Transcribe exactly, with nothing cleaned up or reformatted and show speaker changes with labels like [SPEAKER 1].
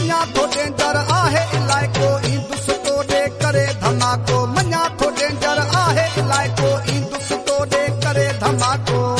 [SPEAKER 1] मञा थो डेंजर आहे इलाइक़ो ईंदुसि तोड़े करे धमाको मञा थो डेंजर आहे इलाइक़ो ईंदुसि तोड़े करे धमाको